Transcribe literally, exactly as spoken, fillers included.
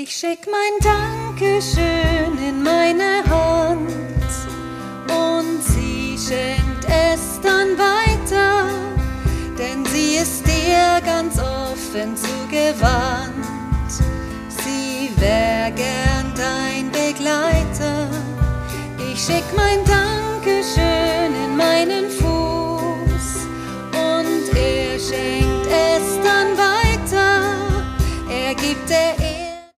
Ich schick mein Dankeschön in meine Hand und sie schenkt es dann weiter, denn sie ist dir ganz offen zugewandt. Sie wär gern dein Begleiter. Ich schick mein